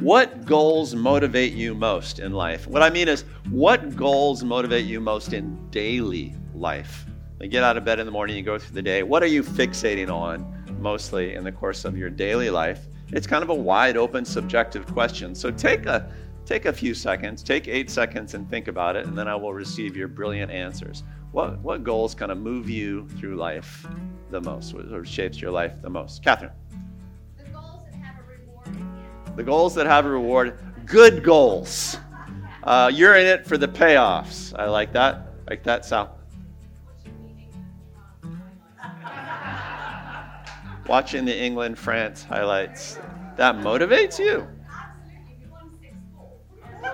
What goals motivate you most in life? What I mean is, what goals motivate you most in daily life? You get out of bed in the morning, you go through the day. What are you fixating on mostly in the course of your daily life? It's kind of a wide open, subjective question. So take a few seconds, take 8 seconds and think about it, and then I will receive your brilliant answers. What goals kind of move you through life the most, or shapes your life the most? Catherine. The goals that have a reward at the end. The goals that have a reward. Good goals. You're in it for the payoffs. I like that. Like that, Sal. Watching the England-France highlights. That motivates you? Absolutely. We won 6-4.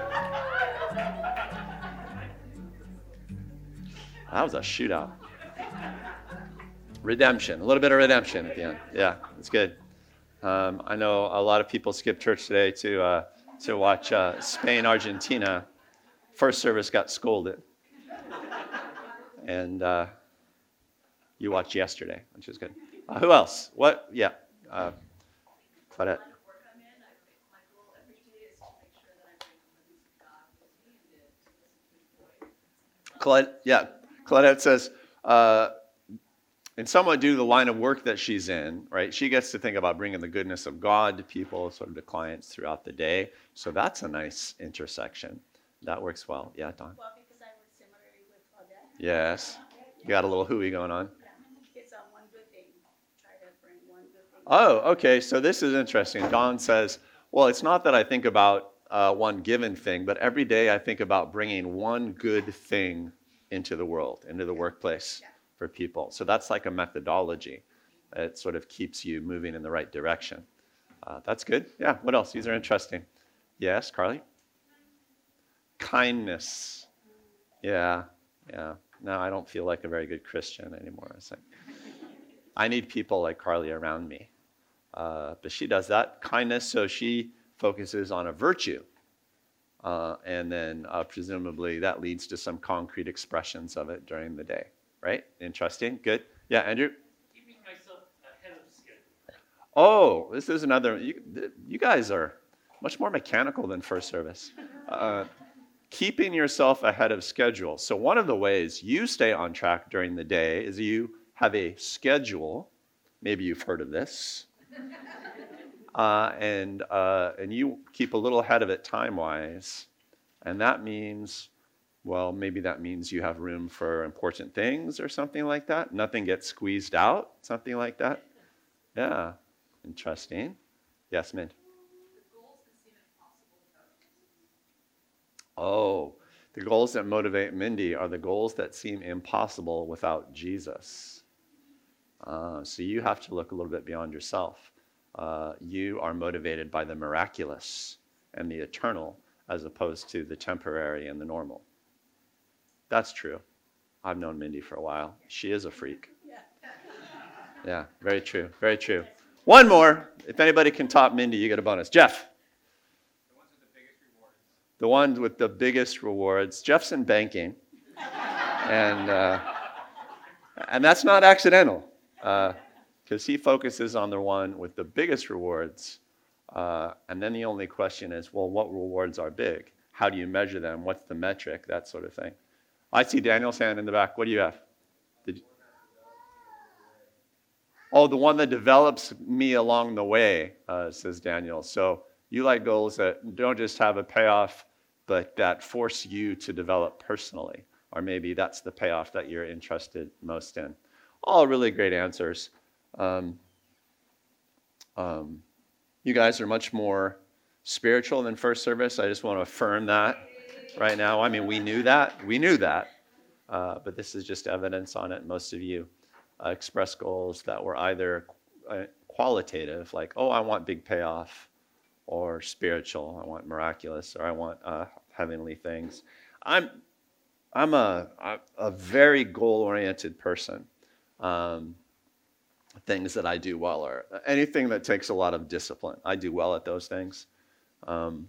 That was a shootout. Redemption. A little bit of redemption at the end. Yeah, it's good. I know a lot of people skipped church today to watch Spain-Argentina. First service got scolded. And you watched yesterday, which is good. Who else? What? Yeah. Claudette. Claudette says, and somewhat due to the line of work that she's in, right, she gets to think about bringing the goodness of God to people, sort of to clients throughout the day. So that's a nice intersection. That works well. Yeah, Don? Well, because I work similarly with Claudette. Yes. You got a little hooey going on. It's on one good thing. Try to bring one good thing. Oh, okay. So this is interesting. Don says, well, it's not that I think about one given thing, but every day I think about bringing one good thing into the world, into the workplace for people. So that's like a methodology. It sort of keeps you moving in the right direction. That's good. Yeah. What else? These are interesting. Yes, Carly? Kindness. Yeah. Now I don't feel like a very good Christian anymore. It's like, I need people like Carly around me. But she does that. Kindness, so she focuses on a virtue. And then presumably that leads to some concrete expressions of it during the day. Right? Interesting. Good. Yeah, Andrew? Keeping myself ahead of schedule. Oh, this is another. You guys are much more mechanical than first service. Keeping yourself ahead of schedule. So one of the ways you stay on track during the day is you have a schedule. Maybe you've heard of this. And you keep a little ahead of it time-wise. And that means, well, maybe that means you have room for important things or something like that. Nothing gets squeezed out, something like that. Yeah, interesting. Yes, Mint. Oh, the goals that motivate Mindy are the goals that seem impossible without Jesus. So you have to look a little bit beyond yourself. You are motivated by the miraculous and the eternal as opposed to the temporary and the normal. That's true. I've known Mindy for a while. She is a freak. Yeah, very true, very true. One more. If anybody can top Mindy, you get a bonus. Jeff. The ones with the biggest rewards. Jeff's in banking. And that's not accidental. Because he focuses on the one with the biggest rewards. And then the only question is, well, what rewards are big? How do you measure them? What's the metric? That sort of thing. I see Daniel's hand in the back. What do you have? Oh, the one that develops me along the way, says Daniel. So you like goals that don't just have a payoff, but that force you to develop personally. Or maybe that's the payoff that you're interested most in. All really great answers. You guys are much more spiritual than first service. I just want to affirm that right now. I mean, we knew that. But this is just evidence on it. Most of you express goals that were either qualitative, like, oh, I want big payoff, or spiritual, I want miraculous, or I want heavenly things. I'm a very goal-oriented person. Things that I do well are anything that takes a lot of discipline. I do well at those things. So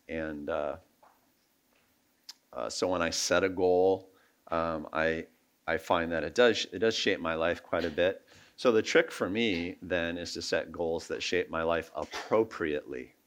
when I set a goal, I find that it does shape my life quite a bit. So the trick for me then is to set goals that shape my life appropriately.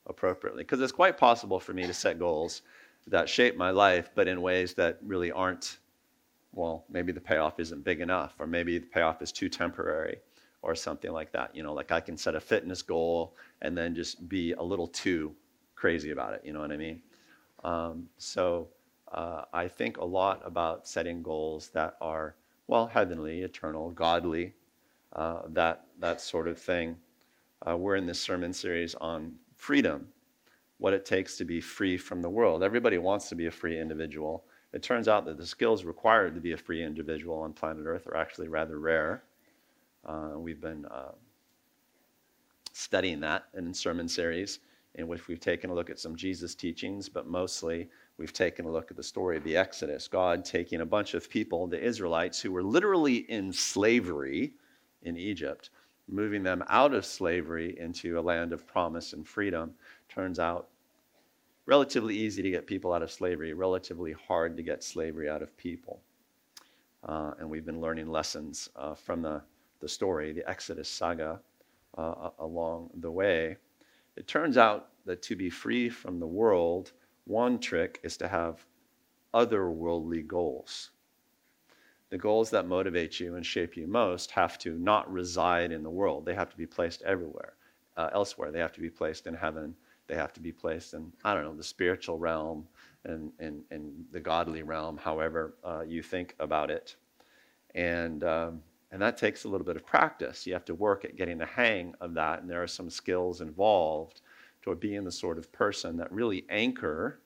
appropriately. Because it's quite possible for me to set goals that shape my life, but in ways that really aren't, well, maybe the payoff isn't big enough, or maybe the payoff is too temporary, or something like that. Like I can set a fitness goal and then just be a little too crazy about it. You know what I mean? So I think a lot about setting goals that are, well, heavenly, eternal, godly, that sort of thing. We're in this sermon series on freedom, what it takes to be free from the world. Everybody wants to be a free individual. It turns out that the skills required to be a free individual on planet Earth are actually rather rare. We've been studying that in sermon series in which we've taken a look at some Jesus teachings, but mostly we've taken a look at the story of the Exodus, God taking a bunch of people, the Israelites, who were literally in slavery in Egypt, moving them out of slavery into a land of promise and freedom. Turns out relatively easy to get people out of slavery, relatively hard to get slavery out of people. And we've been learning lessons from the story, the Exodus saga, along the way. It turns out that to be free from the world, one trick is to have otherworldly goals. The goals that motivate you and shape you most have to not reside in the world. They have to be placed everywhere, elsewhere. They have to be placed in heaven. They have to be placed in, I don't know, the spiritual realm and the godly realm, however you think about it. And that takes a little bit of practice. You have to work at getting the hang of that, and there are some skills involved toward being the sort of person that really anchors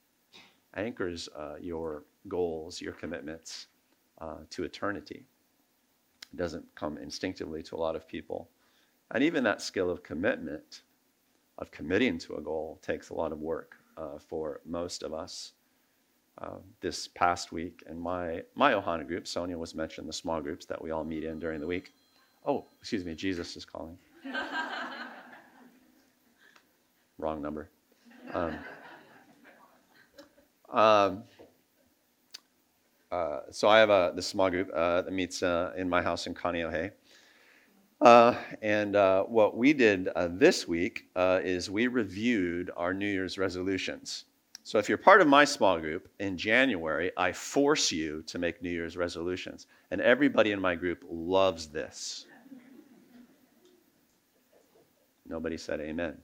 your goals, your commitments to eternity. It doesn't come instinctively to a lot of people. And even that skill of commitment, of committing to a goal, takes a lot of work for most of us. This past week in my Ohana group, Sonia was mentioning the small groups that we all meet in during the week. Oh, excuse me, Jesus is calling. Wrong number. So I have this small group that meets in my house in Kaneohe. And what we did this week is we reviewed our New Year's resolutions. So if you're part of my small group, in January, I force you to make New Year's resolutions. And everybody in my group loves this. Nobody said amen.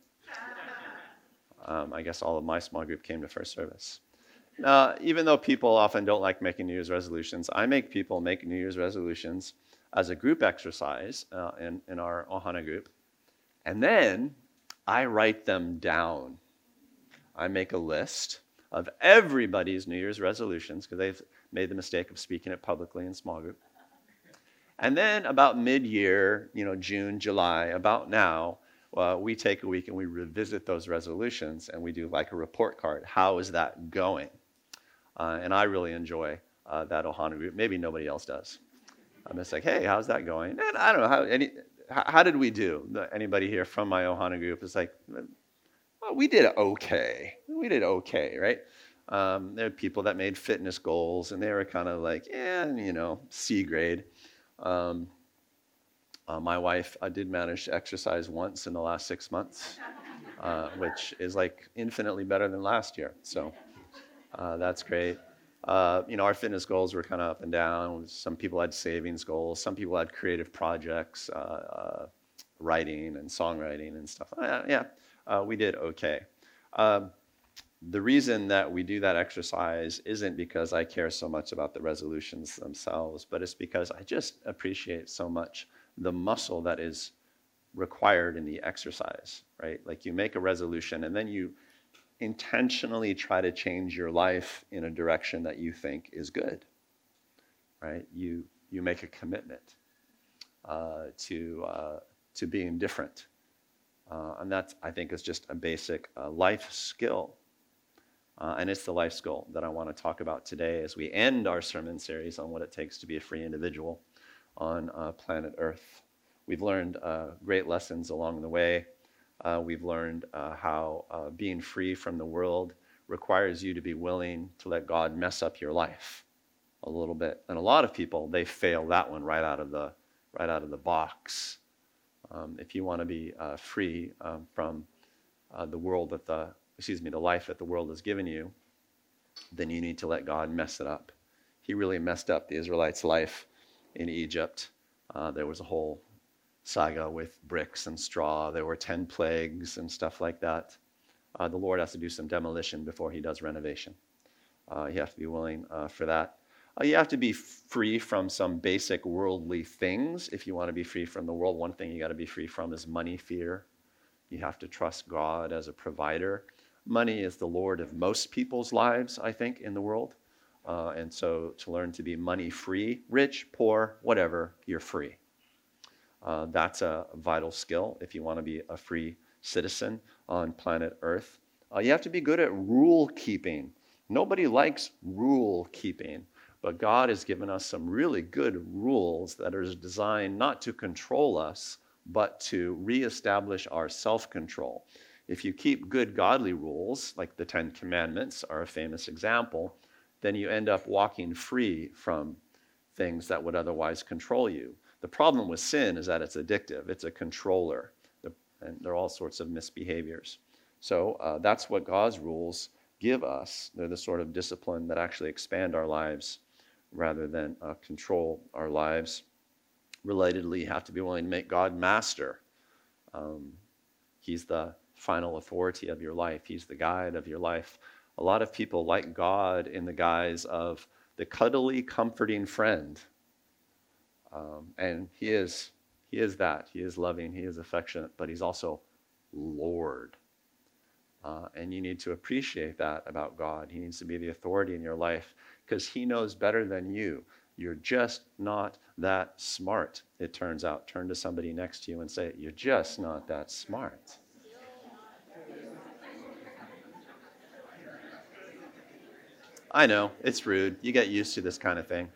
I guess all of my small group came to first service. Even though people often don't like making New Year's resolutions, I make people make New Year's resolutions as a group exercise in our Ohana group. And then I write them down. I make a list of everybody's New Year's resolutions because they've made the mistake of speaking it publicly in small group. And then about mid-year, June, July, about now, we take a week and we revisit those resolutions and we do like a report card. How is that going? And I really enjoy that Ohana group. Maybe nobody else does. I'm just like, hey, how's that going? And I don't know, how did we do? Anybody here from my Ohana group is like, well, we did okay. We did okay, right? There are people that made fitness goals, and they were kind of like, C grade. My wife did manage to exercise once in the last 6 months, which is like infinitely better than last year. So that's great. Our fitness goals were kind of up and down. Some people had savings goals. Some people had creative projects, writing and songwriting and stuff. We did okay. The reason that we do that exercise isn't because I care so much about the resolutions themselves, but it's because I just appreciate so much the muscle that is required in the exercise, right? Like you make a resolution and then you intentionally try to change your life in a direction that you think is good, right? You make a commitment to being different. And that, I think, is just a basic life skill. And it's the life skill that I want to talk about today as we end our sermon series on what it takes to be a free individual on planet Earth. We've learned great lessons along the way. We've learned how being free from the world requires you to be willing to let God mess up your life a little bit. And a lot of people, they fail that one right out of the box. If you want to be free from the life that the world has given you, then you need to let God mess it up. He really messed up the Israelites' life in Egypt. There was a whole saga with bricks and straw. There were 10 plagues and stuff like that. The Lord has to do some demolition before he does renovation. You have to be willing for that. You have to be free from some basic worldly things. If you want to be free from the world, one thing you got to be free from is money fear. You have to trust God as a provider. Money is the Lord of most people's lives, I think, in the world. And so to learn to be money free, rich, poor, whatever, you're free. That's a vital skill if you want to be a free citizen on planet Earth. You have to be good at rule keeping. Nobody likes rule keeping, but God has given us some really good rules that are designed not to control us, but to reestablish our self-control. If you keep good godly rules, like the 10 Commandments are a famous example, then you end up walking free from things that would otherwise control you. The problem with sin is that it's addictive. It's a controller, and there are all sorts of misbehaviors. So that's what God's rules give us. They're the sort of discipline that actually expand our lives rather than control our lives. Relatedly, you have to be willing to make God master. He's the final authority of your life. He's the guide of your life. A lot of people like God in the guise of the cuddly, comforting friend. And he is that. He is loving, he is affectionate, but he's also Lord. And you need to appreciate that about God. He needs to be the authority in your life because he knows better than you. You're just not that smart, it turns out. Turn to somebody next to you and say, you're just not that smart. I know, it's rude. You get used to this kind of thing.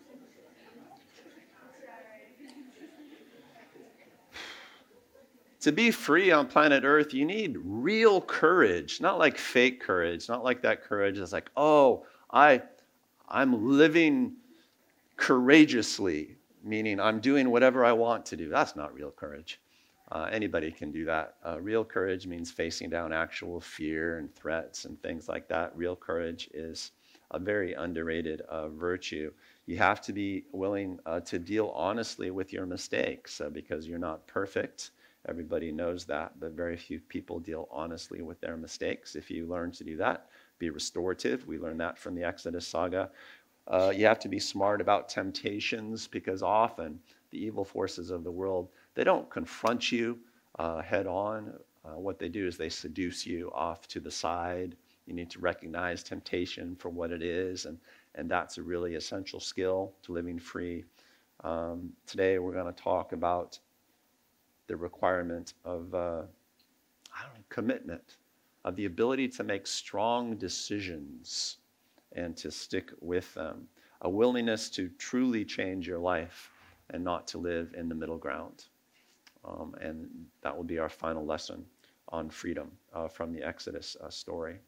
To be free on planet Earth, you need real courage, not like fake courage, not like that courage that's like, oh, I'm living courageously, meaning I'm doing whatever I want to do. That's not real courage. Anybody can do that. Real courage means facing down actual fear and threats and things like that. Real courage is a very underrated virtue. You have to be willing to deal honestly with your mistakes because you're not perfect. Everybody knows that, but very few people deal honestly with their mistakes. If you learn to do that, be restorative. We learned that from the Exodus saga. You have to be smart about temptations because often the evil forces of the world, they don't confront you head on. What they do is they seduce you off to the side. You need to recognize temptation for what it is, and that's a really essential skill to living free. Today we're going to talk about the requirement of commitment, of the ability to make strong decisions and to stick with them, a willingness to truly change your life and not to live in the middle ground. And that will be our final lesson on freedom from the Exodus story.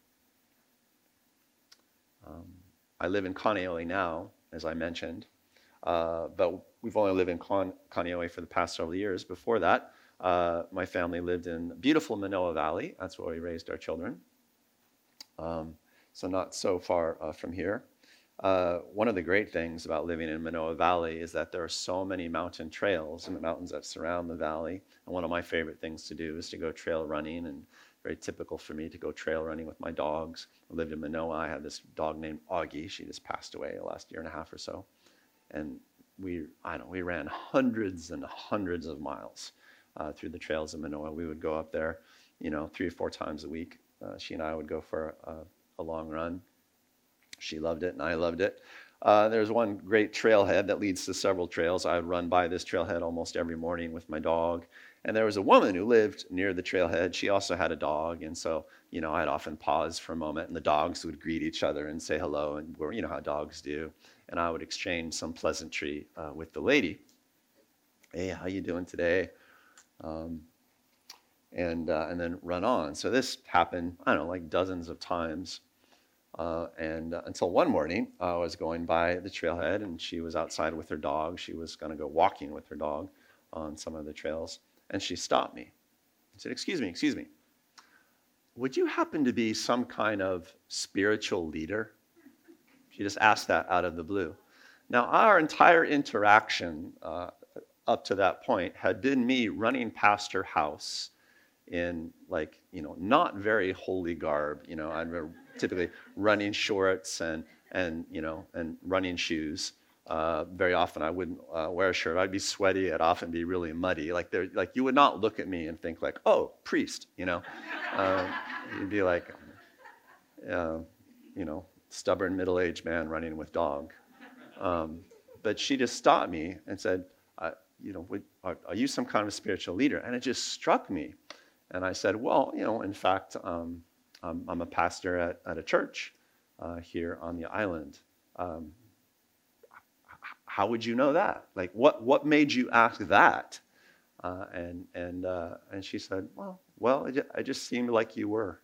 I live in Kaneohe now, as I mentioned, but we've only lived in Kaneohe for the past several years. Before that, my family lived in beautiful Manoa Valley. That's where we raised our children. So not so far from here. One of the great things about living in Manoa Valley is that there are so many mountain trails in the mountains that surround the valley. And one of my favorite things to do is to go trail running, and very typical for me to go trail running with my dogs. I lived in Manoa. I had this dog named Augie. She just passed away the last year and a half or so. And we ran hundreds and hundreds of miles through the trails of Manoa. We would go up there, 3 or 4 times a week. She and I would go for a long run. She loved it and I loved it. There's one great trailhead that leads to several trails. I would run by this trailhead almost every morning with my dog. And there was a woman who lived near the trailhead. She also had a dog. And so, I'd often pause for a moment and the dogs would greet each other and say hello. And how dogs do. And I would exchange some pleasantry with the lady. Hey, how you doing today? And then run on. So this happened, like dozens of times. And until one morning, I was going by the trailhead and she was outside with her dog. She was going to go walking with her dog on some of the trails. And she stopped me and said, excuse me. would you happen to be some kind of spiritual leader? She just asked that out of the blue. Now, our entire interaction up to that point had been me running past her house in not very holy garb. I'm typically running shorts and running shoes. Very often I wouldn't wear a shirt. I'd be sweaty. It'd often be really muddy. Like you would not look at me and think like, oh, priest, You'd be like, stubborn middle-aged man running with dog. But she just stopped me and said, are you some kind of spiritual leader? And it just struck me. And I said, well, in fact, I'm a pastor at a church here on the island. How would you know that? Like, what made you ask that? And she said, well, it just seemed like you were.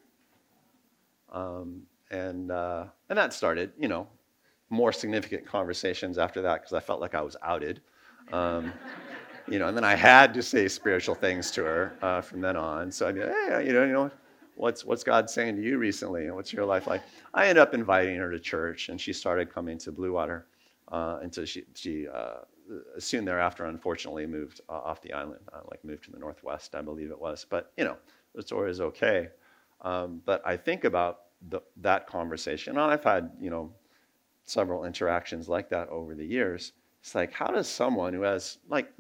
And that started, more significant conversations after that because I felt like I was outed. And then I had to say spiritual things to her from then on. So I'd be like, hey, what's God saying to you recently? And what's your life like? I ended up inviting her to church, and she started coming to Blue Water until she soon thereafter, unfortunately, moved off the island, moved to the Northwest, I believe it was. But, the story is okay. But I think about that conversation, and I've had, several interactions like that over the years. It's like, how does someone who has,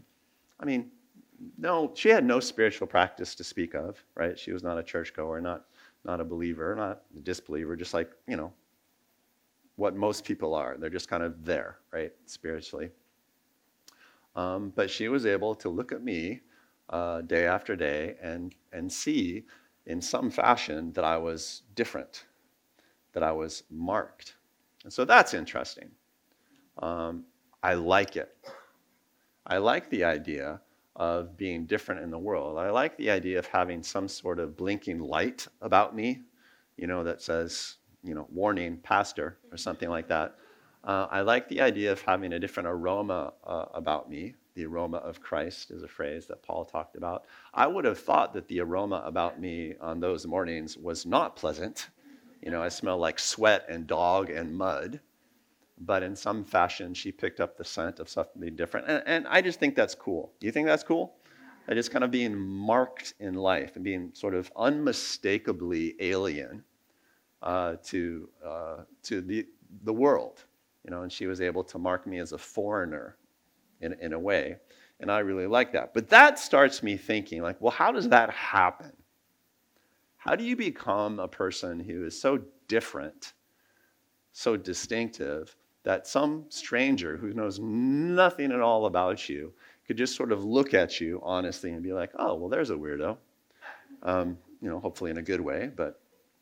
she had no spiritual practice to speak of, right? She was not a churchgoer, not a believer, not a disbeliever, just like, what most people are. They're just kind of there, right, spiritually. But she was able to look at me day after day and see in some fashion that I was different, that I was marked. And so that's interesting. I like it. I like the idea of being different in the world. I like the idea of having some sort of blinking light about me, that says, warning, pastor, or something like that. I like the idea of having a different aroma about me. The aroma of Christ is a phrase that Paul talked about. I would have thought that the aroma about me on those mornings was not pleasant. I smell like sweat and dog and mud. But in some fashion, she picked up the scent of something different. And I just think that's cool. Do you think that's cool? Just kind of being marked in life and being sort of unmistakably alien to the world. And she was able to mark me as a foreigner in a way. And I really like that. But that starts me thinking, like, well, how does that happen? How do you become a person who is so different, so distinctive, that some stranger who knows nothing at all about you could just sort of look at you honestly and be like, oh, well, there's a weirdo. Hopefully in a good way. But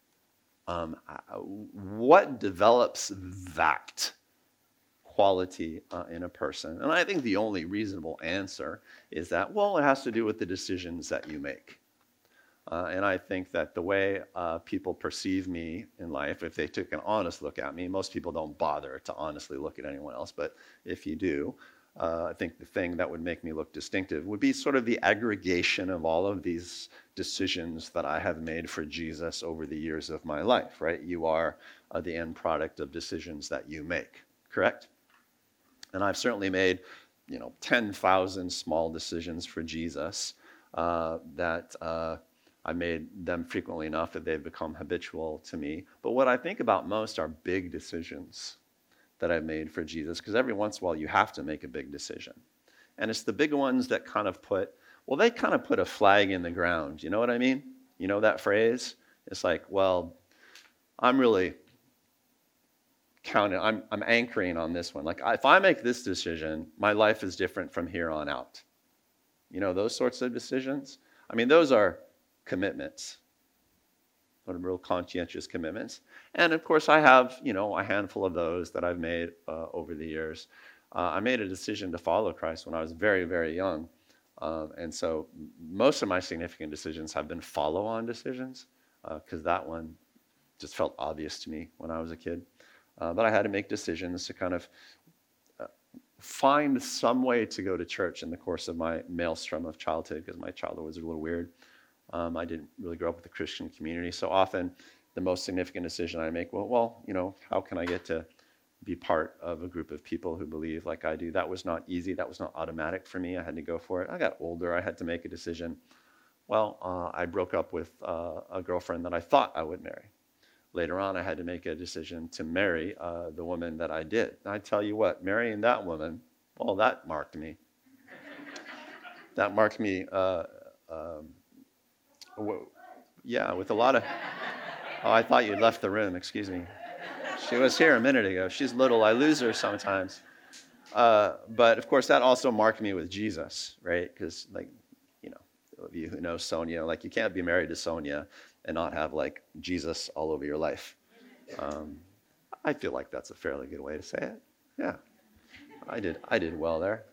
what develops that quality in a person? And I think the only reasonable answer is that, well, it has to do with the decisions that you make. And I think that the way people perceive me in life, if they took an honest look at me, most people don't bother to honestly look at anyone else, but if you do, I think the thing that would make me look distinctive would be sort of the aggregation of all of these decisions that I have made for Jesus over the years of my life, right? You are the end product of decisions that you make, correct? And I've certainly made, 10,000 small decisions for Jesus that I made them frequently enough that they've become habitual to me. But what I think about most are big decisions that I've made for Jesus, because every once in a while you have to make a big decision. And it's the big ones that kind of put a flag in the ground. You know what I mean? You know that phrase? It's like, well, I'm really counting, I'm anchoring on this one. Like, if I make this decision, my life is different from here on out. Those sorts of decisions. Those are commitments, sort of real conscientious commitments. And of course, I have, a handful of those that I've made over the years. I made a decision to follow Christ when I was very, very young. And so most of my significant decisions have been follow-on decisions because that one just felt obvious to me when I was a kid. But I had to make decisions to kind of find some way to go to church in the course of my maelstrom of childhood, because my childhood was a little weird. I didn't really grow up with a Christian community. So often the most significant decision I make, well, how can I get to be part of a group of people who believe like I do? That was not easy. That was not automatic for me. I had to go for it. I got older. I had to make a decision. Well, I broke up with a girlfriend that I thought I would marry. Later on, I had to make a decision to marry the woman that I did. And I tell you what, marrying that woman, well, that marked me. That marked me, with a lot of... Oh, I thought you'd left the room, excuse me. She was here a minute ago. She's little. I lose her sometimes. But, of course, that also marked me with Jesus, right? Because, those of you who know Sonia, you can't be married to Sonia and not have, Jesus all over your life. I feel like that's a fairly good way to say it. Yeah, I did well there.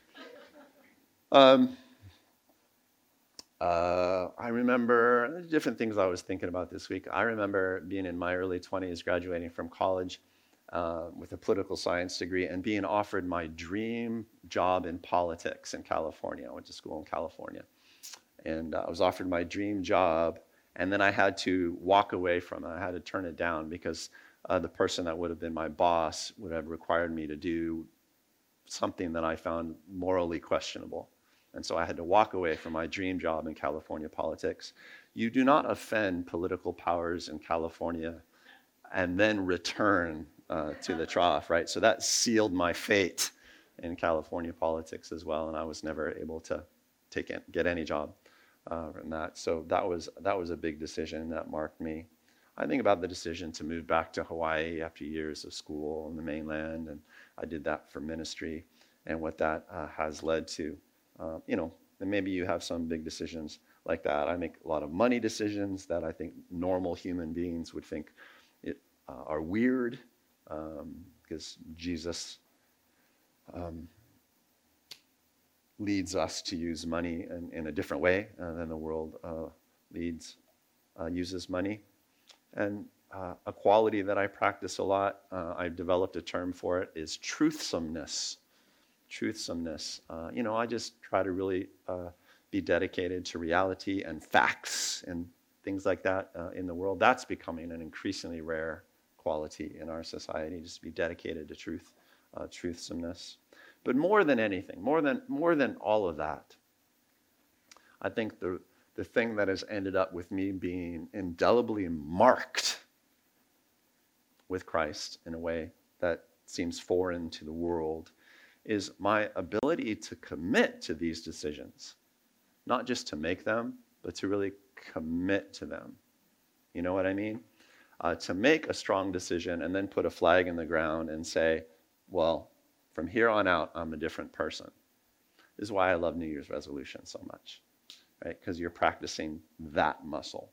I remember different things I was thinking about this week. I remember being in my early 20s, graduating from college with a political science degree and being offered my dream job in politics in California. I went to school in California. And I was offered my dream job, and then I had to walk away from it. I had to turn it down because the person that would have been my boss would have required me to do something that I found morally questionable. And so I had to walk away from my dream job in California politics. You do not offend political powers in California and then return to the trough, right? So that sealed my fate in California politics as well, and I was never able to get any job from that. So that was a big decision that marked me. I think about the decision to move back to Hawaii after years of school on the mainland, and I did that for ministry, and what that has led to. And maybe you have some big decisions like that. I make a lot of money decisions that I think normal human beings would think are weird, because Jesus leads us to use money in a different way than the world uses money. And a quality that I practice a lot, I've developed a term for it, is truthsomeness. Truthsomeness. I just try to really be dedicated to reality and facts and things like that in the world. That's becoming an increasingly rare quality in our society, just to be dedicated to truth, truthsomeness. But more than anything, more than all of that, I think the thing that has ended up with me being indelibly marked with Christ in a way that seems foreign to the world is my ability to commit to these decisions. Not just to make them, but to really commit to them. You know what I mean? To make a strong decision and then put a flag in the ground and say, well, from here on out, I'm a different person. This is why I love New Year's resolutions so much, right? Because you're practicing that muscle,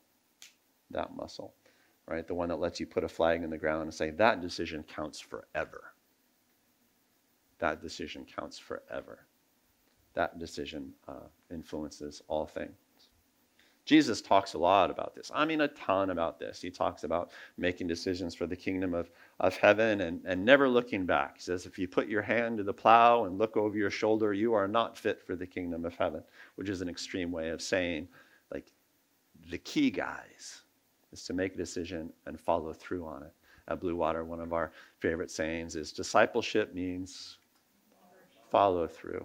right? The one that lets you put a flag in the ground and say, that decision counts forever. That decision counts forever. That decision influences all things. Jesus talks a lot about this. I mean, a ton about this. He talks about making decisions for the kingdom of heaven and never looking back. He says, if you put your hand to the plow and look over your shoulder, you are not fit for the kingdom of heaven, which is an extreme way of saying, the key, guys, is to make a decision and follow through on it. At Blue Water, one of our favorite sayings is discipleship means follow through.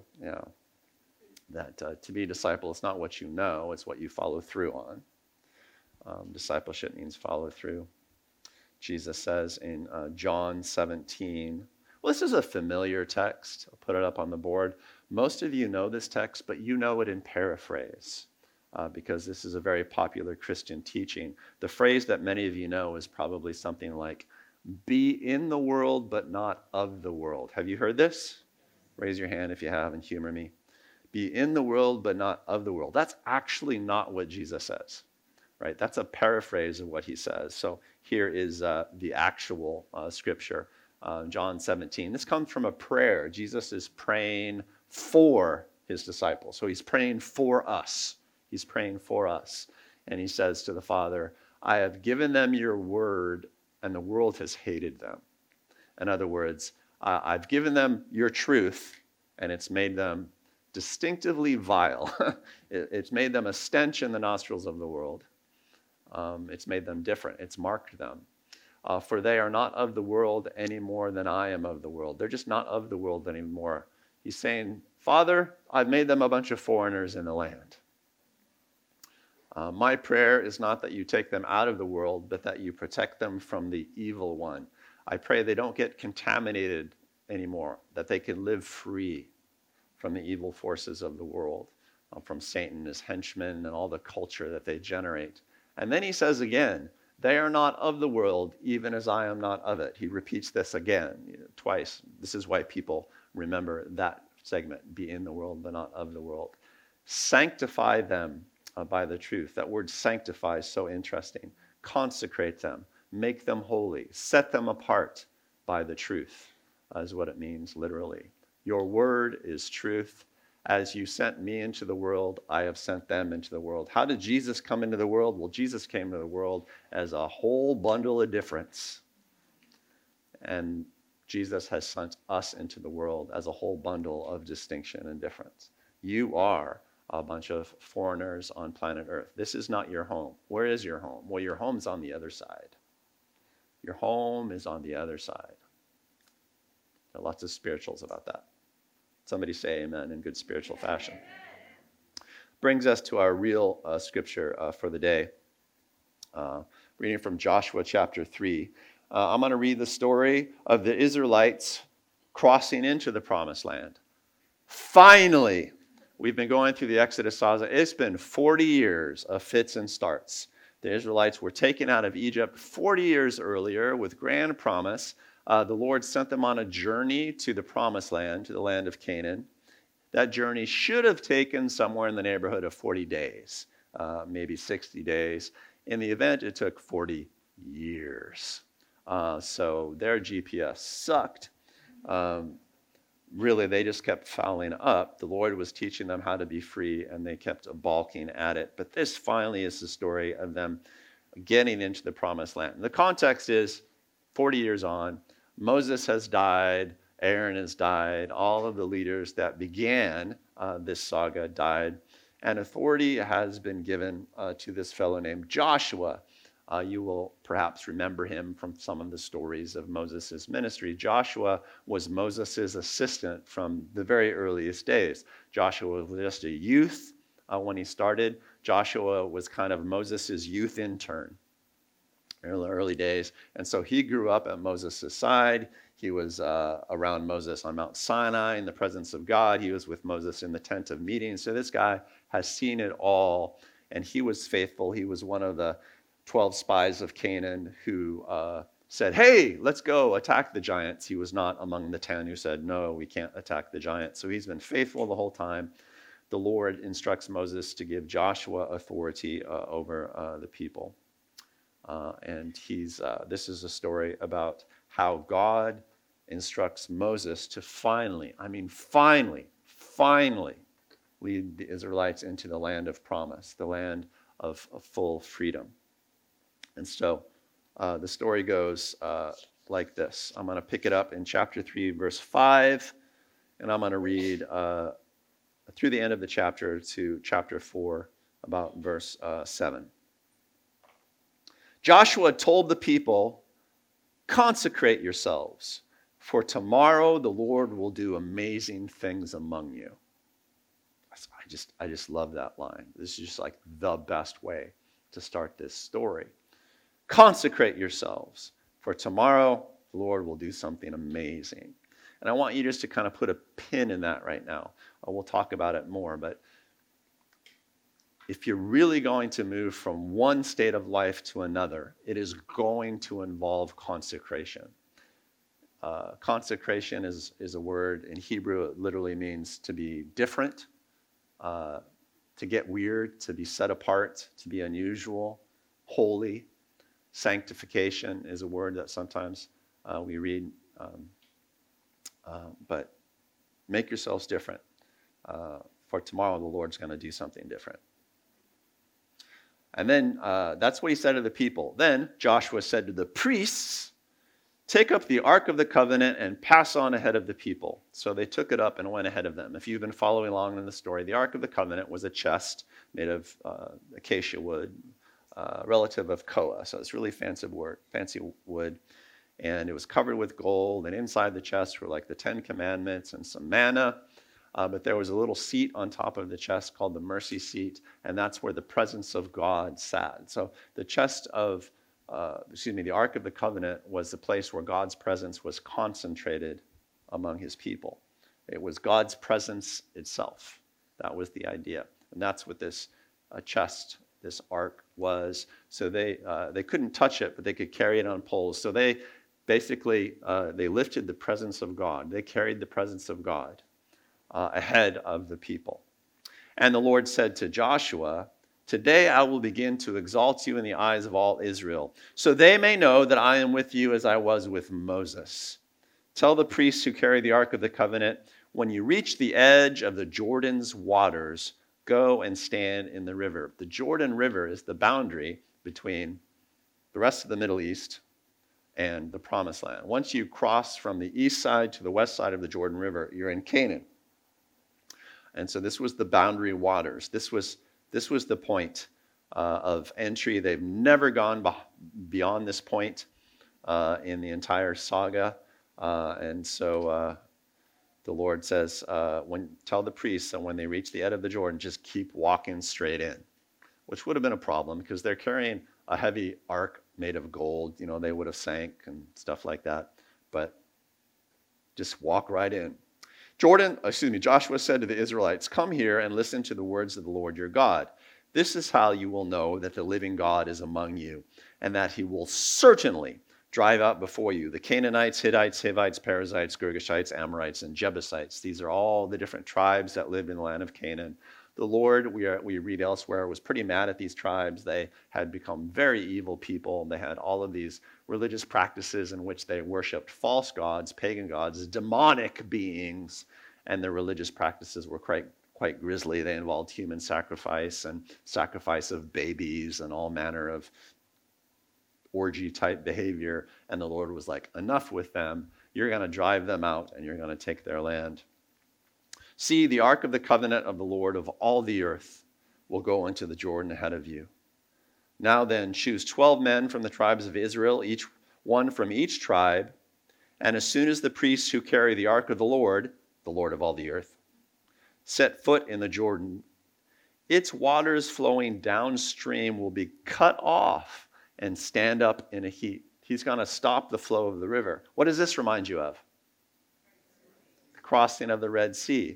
That to be a disciple, it's not what you know, it's what you follow through on. Discipleship means follow through. Jesus says in John 17, well, this is a familiar text. I'll put it up on the board. Most of you know this text, but you know it in paraphrase because this is a very popular Christian teaching. The phrase that many of you know is probably something like, be in the world, but not of the world. Have you heard this? Raise your hand if you have and humor me. Be in the world, but not of the world. That's actually not what Jesus says, right? That's a paraphrase of what he says. So here is the actual scripture, John 17. This comes from a prayer. Jesus is praying for his disciples. So he's praying for us. He's praying for us. And he says to the Father, I have given them your word, and the world has hated them. In other words, I've given them your truth, and it's made them distinctively vile. It's made them a stench in the nostrils of the world. It's made them different. It's marked them. For they are not of the world any more than I am of the world. They're just not of the world anymore. He's saying, Father, I've made them a bunch of foreigners in the land. My prayer is not that you take them out of the world, but that you protect them from the evil one. I pray they don't get contaminated anymore, that they can live free from the evil forces of the world, from Satan, his henchmen, and all the culture that they generate. And then he says again, they are not of the world, even as I am not of it. He repeats this again, twice. This is why people remember that segment, be in the world, but not of the world. Sanctify them by the truth. That word sanctify is so interesting. Consecrate them, make them holy, set them apart by the truth, is what it means literally. Your word is truth. As you sent me into the world, I have sent them into the world. How did Jesus come into the world? Well, Jesus came into the world as a whole bundle of difference. And Jesus has sent us into the world as a whole bundle of distinction and difference. You are a bunch of foreigners on planet Earth. This is not your home. Where is your home? Well, your home's on the other side. Your home is on the other side. There are lots of spirituals about that. Somebody say amen in good spiritual fashion. Brings us to our real scripture for the day. Reading from Joshua chapter 3. I'm going to read the story of the Israelites crossing into the promised land. Finally, we've been going through the Exodus saga. It's been 40 years of fits and starts. The Israelites were taken out of Egypt 40 years earlier with grand promise. The Lord sent them on a journey to the promised land, to the land of Canaan. That journey should have taken somewhere in the neighborhood of 40 days, maybe 60 days. In the event, it took 40 years. So their GPS sucked. Really, they just kept fouling up. The Lord was teaching them how to be free, and they kept balking at it. But this finally is the story of them getting into the promised land. The context is 40 years on, Moses has died, Aaron has died, all of the leaders that began this saga died, and authority has been given to this fellow named Joshua. You will perhaps remember him from some of the stories of Moses' ministry. Joshua was Moses' assistant from the very earliest days. Joshua was just a youth when he started. Joshua was kind of Moses' youth intern in the early days. And so he grew up at Moses' side. He was around Moses on Mount Sinai in the presence of God. He was with Moses in the tent of meeting. So this guy has seen it all, and he was faithful. He was one of the 12 spies of Canaan who said, hey, let's go attack the giants. He was not among the 10 who said, no, we can't attack the giants. So he's been faithful the whole time. The Lord instructs Moses to give Joshua authority over the people. And this is a story about how God instructs Moses to finally lead the Israelites into the land of promise, the land of full freedom. And so the story goes like this. I'm going to pick it up in chapter 3, verse 5, and I'm going to read through the end of the chapter to chapter 4, about verse 7. Joshua told the people, consecrate yourselves, for tomorrow the Lord will do amazing things among you. I just love that line. This is just like the best way to start this story. Consecrate yourselves, for tomorrow the Lord will do something amazing. And I want you just to kind of put a pin in that right now. We'll talk about it more, but if you're really going to move from one state of life to another, it is going to involve consecration. Consecration is a word in Hebrew. It literally means to be different, to get weird, to be set apart, to be unusual, holy. Sanctification is a word that sometimes we read, but make yourselves different. For tomorrow the Lord's going to do something different. And then that's what he said to the people. Then Joshua said to the priests, take up the Ark of the Covenant and pass on ahead of the people. So they took it up and went ahead of them. If you've been following along in the story, the Ark of the Covenant was a chest made of acacia wood, relative of koa. So it's really fancy wood. And it was covered with gold. And inside the chest were like the 10 Commandments and some manna. But there was a little seat on top of the chest called the mercy seat. And that's where the presence of God sat. So the the Ark of the Covenant was the place where God's presence was concentrated among his people. It was God's presence itself. That was the idea. And that's what this chest, this ark was. So they couldn't touch it, but they could carry it on poles. So they basically, they lifted the presence of God. They carried the presence of God ahead of the people. And the Lord said to Joshua, "Today I will begin to exalt you in the eyes of all Israel, so they may know that I am with you as I was with Moses. Tell the priests who carry the Ark of the Covenant, when you reach the edge of the Jordan's waters, go and stand in the river." The Jordan River is the boundary between the rest of the Middle East and the Promised Land. Once you cross from the east side to the west side of the Jordan River, you're in Canaan. And so this was the boundary waters. This was the point of entry. They've never gone beyond this point in the entire saga. And so the Lord says, tell the priests that when they reach the edge of the Jordan, just keep walking straight in, which would have been a problem because they're carrying a heavy ark made of gold. You know, they would have sank and stuff like that. But just walk right in. Joshua said to the Israelites, "Come here and listen to the words of the Lord your God. This is how you will know that the living God is among you, and that he will certainly drive out before you the Canaanites, Hittites, Hivites, Perizzites, Girgashites, Amorites, and Jebusites." These are all the different tribes that lived in the land of Canaan. The Lord, we read elsewhere, was pretty mad at these tribes. They had become very evil people. They had all of these religious practices in which they worshipped false gods, pagan gods, demonic beings, and their religious practices were quite grisly. They involved human sacrifice and sacrifice of babies and all manner of orgy-type behavior. And the Lord was like, enough with them. You're going to drive them out, and you're going to take their land. See, the ark of the covenant of the Lord of all the earth will go into the Jordan ahead of you. Now then, choose 12 men from the tribes of Israel, each one from each tribe. And as soon as the priests who carry the ark of the Lord of all the earth, set foot in the Jordan, its waters flowing downstream will be cut off and stand up in a heap. He's going to stop the flow of the river. What does this remind you of? The crossing of the Red Sea.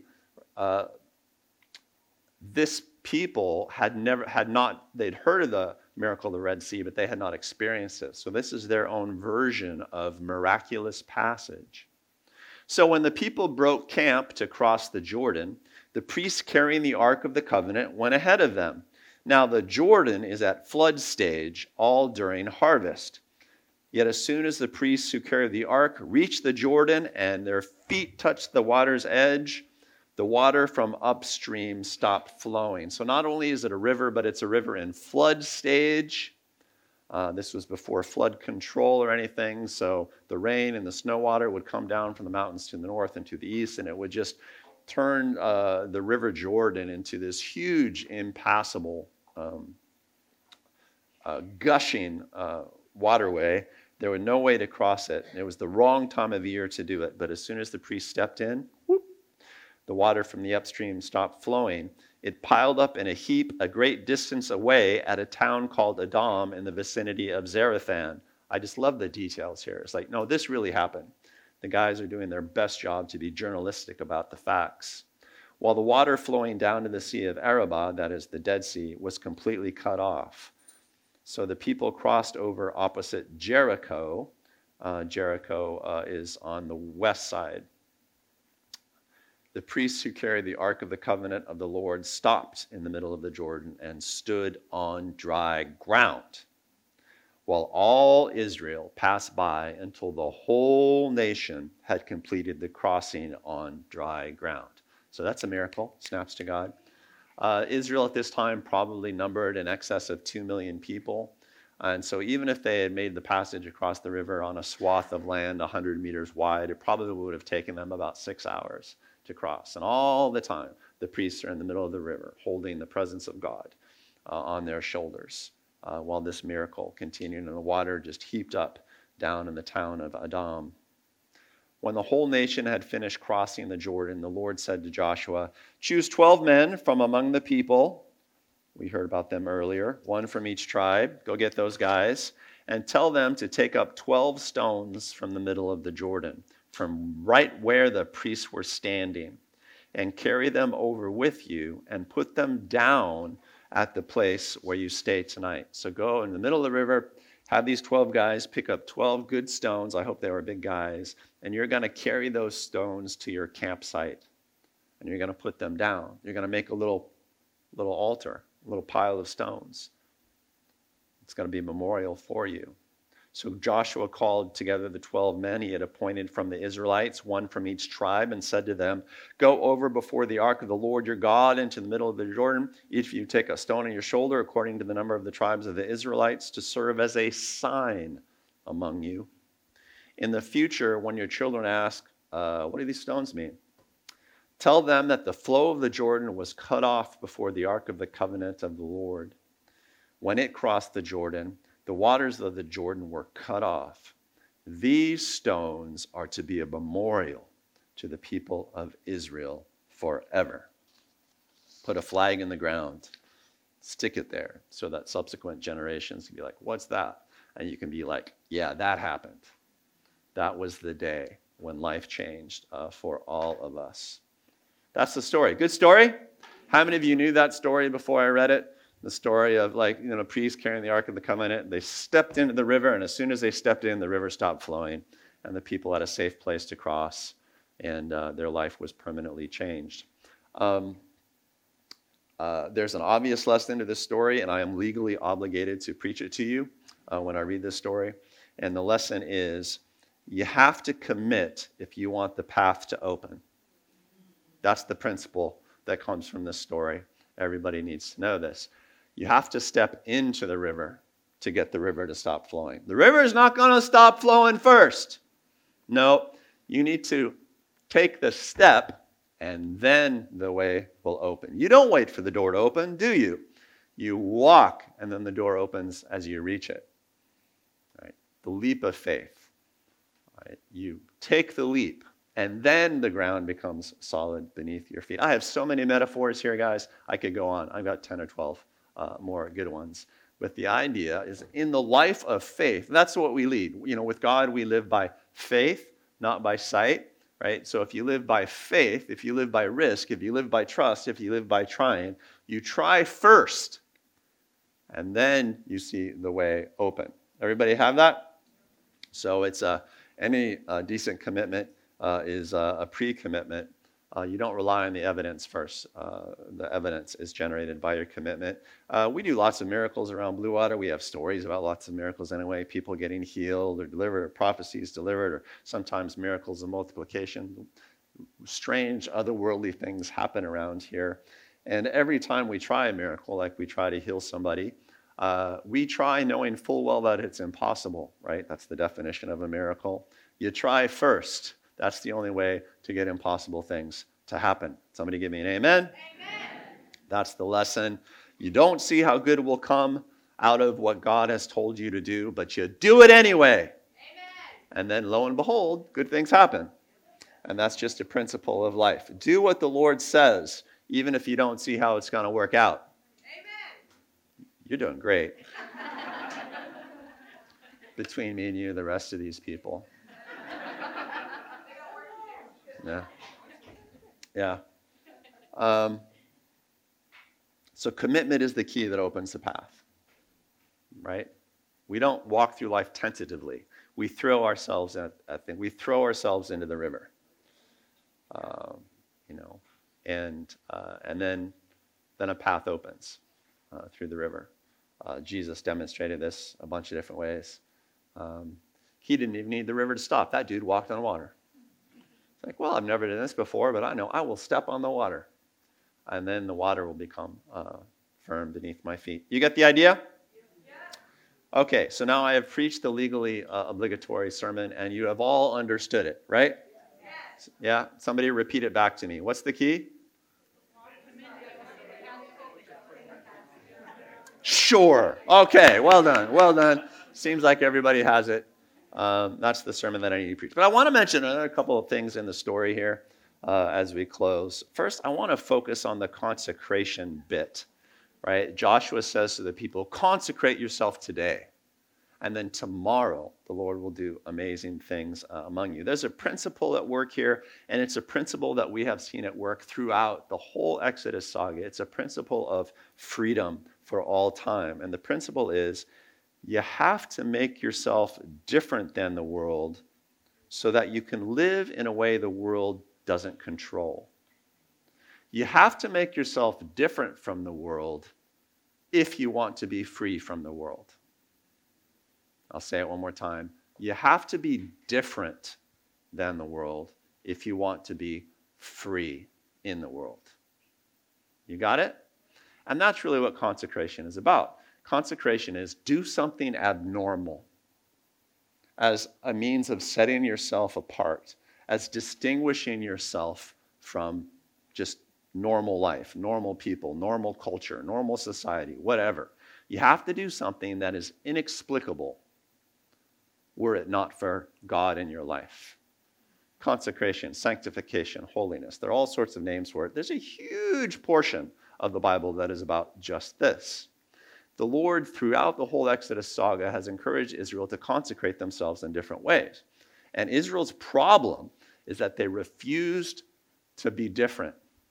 This people they'd heard of the miracle of the Red Sea, but they had not experienced it. So this is their own version of miraculous passage. So when the people broke camp to cross the Jordan, the priests carrying the Ark of the Covenant went ahead of them. Now the Jordan is at flood stage all during harvest. Yet as soon as the priests who carried the ark reached the Jordan and their feet touched the water's edge, the water from upstream stopped flowing. So not only is it a river, but it's a river in flood stage. This was before flood control or anything. So the rain and the snow water would come down from the mountains to the north and to the east, and it would just turn the River Jordan into this huge, impassable, gushing waterway. There was no way to cross it. It was the wrong time of year to do it. But as soon as the priest stepped in, the water from the upstream stopped flowing. It piled up in a heap a great distance away at a town called Adam in the vicinity of Zarethan. I just love the details here. It's like, no, this really happened. The guys are doing their best job to be journalistic about the facts. While the water flowing down to the Sea of Arabah, that is the Dead Sea, was completely cut off. So the people crossed over opposite Jericho. Jericho is on the west side. The priests who carried the Ark of the Covenant of the Lord stopped in the middle of the Jordan and stood on dry ground, while all Israel passed by until the whole nation had completed the crossing on dry ground. So that's a miracle. Snaps to God. Israel at this time probably numbered in excess of 2 million people. And so even if they had made the passage across the river on a swath of land 100 meters wide, it probably would have taken them about 6 hours to cross. And all the time, the priests are in the middle of the river holding the presence of God on their shoulders while this miracle continued, and the water just heaped up down in the town of Adam. When the whole nation had finished crossing the Jordan, the Lord said to Joshua, "Choose 12 men from among the people." We heard about them earlier. One from each tribe. Go get those guys. And tell them to take up 12 stones from the middle of the Jordan, from right where the priests were standing, and carry them over with you and put them down at the place where you stay tonight. So go in the middle of the river, have these 12 guys pick up 12 good stones. I hope they were big guys. And you're going to carry those stones to your campsite. And you're going to put them down. You're going to make a little altar, a little pile of stones. It's going to be a memorial for you. So Joshua called together the 12 men he had appointed from the Israelites, one from each tribe, and said to them, "Go over before the ark of the Lord your God into the middle of the Jordan. Each of you take a stone on your shoulder according to the number of the tribes of the Israelites to serve as a sign among you. In the future, when your children ask, what do these stones mean? Tell them that the flow of the Jordan was cut off before the ark of the covenant of the Lord. When it crossed the Jordan, the waters of the Jordan were cut off. These stones are to be a memorial to the people of Israel forever." Put a flag in the ground. Stick it there so that subsequent generations can be like, "What's that?" And you can be like, "Yeah, that happened. That was the day when life changed for all of us." That's the story. Good story? How many of you knew that story before I read it? The story of priests carrying the Ark of the Covenant. They stepped into the river, and as soon as they stepped in, the river stopped flowing, and the people had a safe place to cross, and their life was permanently changed. There's an obvious lesson to this story, and I am legally obligated to preach it to you when I read this story. And the lesson is, you have to commit if you want the path to open. That's the principle that comes from this story. Everybody needs to know this. You have to step into the river to get the river to stop flowing. The river is not going to stop flowing first. No, you need to take the step, and then the way will open. You don't wait for the door to open, do you? You walk, and then the door opens as you reach it. Right? The leap of faith. Right? You take the leap, and then the ground becomes solid beneath your feet. I have so many metaphors here, guys. I could go on. I've got 10 or 12 more good ones. But the idea is, in the life of faith, that's what we lead. With God, we live by faith, not by sight, right? So if you live by faith, if you live by risk, if you live by trust, if you live by trying, you try first, and then you see the way open. Everybody have that? So it's any decent commitment is a pre-commitment. You don't rely on the evidence first. The evidence is generated by your commitment. We do lots of miracles around Blue Water. We have stories about lots of miracles anyway, people getting healed or delivered, or prophecies delivered, or sometimes miracles of multiplication. Strange, otherworldly things happen around here. And every time we try a miracle, like we try to heal somebody, we try knowing full well that it's impossible, right? That's the definition of a miracle. You try first. That's the only way to get impossible things to happen. Somebody give me an amen? Amen. That's the lesson. You don't see how good will come out of what God has told you to do, but you do it anyway. Amen. And then lo and behold, good things happen. And that's just a principle of life. Do what the Lord says, even if you don't see how it's going to work out. Amen. You're doing great. Between me and you, the rest of these people. Yeah. So commitment is the key that opens the path, right? We don't walk through life tentatively. We throw ourselves we throw ourselves into the river, and then a path opens through the river. Jesus demonstrated this a bunch of different ways. He didn't even need the river to stop. That dude walked on water. It's like, well, I've never done this before, but I know I will step on the water. And then the water will become firm beneath my feet. You get the idea? Okay, so now I have preached the legally obligatory sermon, and you have all understood it, right? Yes. Yeah? Somebody repeat it back to me. What's the key? Sure. Okay, well done, well done. Seems like everybody has it. That's the sermon that I need to preach. But I want to mention another couple of things in the story here as we close. First, I want to focus on the consecration bit, right? Joshua says to the people, consecrate yourself today. And then tomorrow, the Lord will do amazing things among you. There's a principle at work here, and it's a principle that we have seen at work throughout the whole Exodus saga. It's a principle of freedom for all time. And the principle is you have to make yourself different than the world so that you can live in a way the world doesn't control. You have to make yourself different from the world if you want to be free from the world. I'll say it one more time. You have to be different than the world if you want to be free in the world. You got it? And that's really what consecration is about. Consecration is do something abnormal as a means of setting yourself apart, as distinguishing yourself from just normal life, normal people, normal culture, normal society, whatever. You have to do something that is inexplicable were it not for God in your life. Consecration, sanctification, holiness. There are all sorts of names for it. There's a huge portion of the Bible that is about just this. The Lord, throughout the whole Exodus saga, has encouraged Israel to consecrate themselves in different ways. And Israel's problem is that they refused to be different.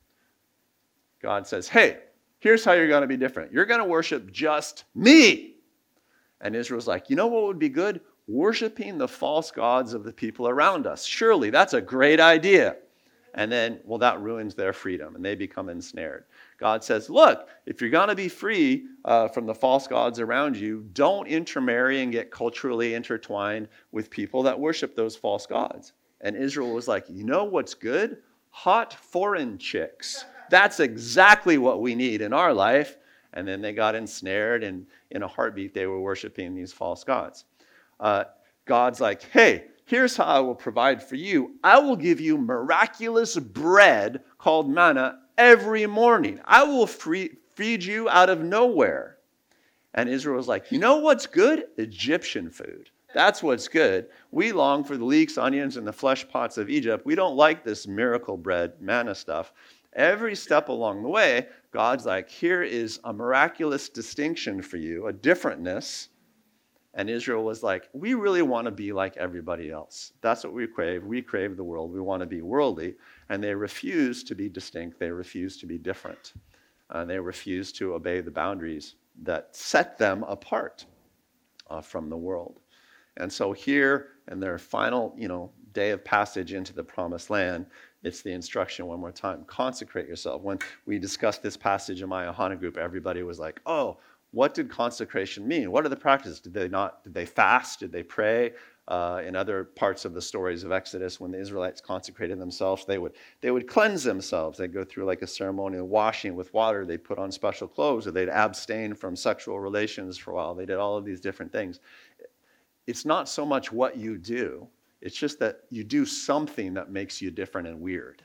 God says, hey, here's how you're going to be different. You're going to worship just me. And Israel's like, you know what would be good? Worshiping the false gods of the people around us. Surely that's a great idea. And then, well, that ruins their freedom and they become ensnared. God says, look, if you're going to be free from the false gods around you, don't intermarry and get culturally intertwined with people that worship those false gods. And Israel was like, you know what's good? Hot foreign chicks. That's exactly what we need in our life. And then they got ensnared, and in a heartbeat, they were worshiping these false gods. God's like, hey, here's how I will provide for you. I will give you miraculous bread called manna every morning. I will feed you out of nowhere. And Israel was like, you know what's good? Egyptian food. That's what's good. We long for the leeks, onions, and the flesh pots of Egypt. We don't like this miracle bread, manna stuff. Every step along the way, God's like, here is a miraculous distinction for you, a differentness. And Israel was like, we really want to be like everybody else. That's what we crave. We crave the world. We want to be worldly. And they refuse to be distinct. They refuse to be different. They refuse to obey the boundaries that set them apart from the world. And so here, in their final, day of passage into the promised land, it's the instruction one more time. Consecrate yourself. When we discussed this passage in my Ahana group, everybody was like, oh, what did consecration mean? What are the practices? Did they fast? Did they pray? In other parts of the stories of Exodus, when the Israelites consecrated themselves, they would cleanse themselves. They'd go through like a ceremonial washing with water. They'd put on special clothes, or they'd abstain from sexual relations for a while. They did all of these different things. It's not so much what you do. It's just that you do something that makes you different and weird.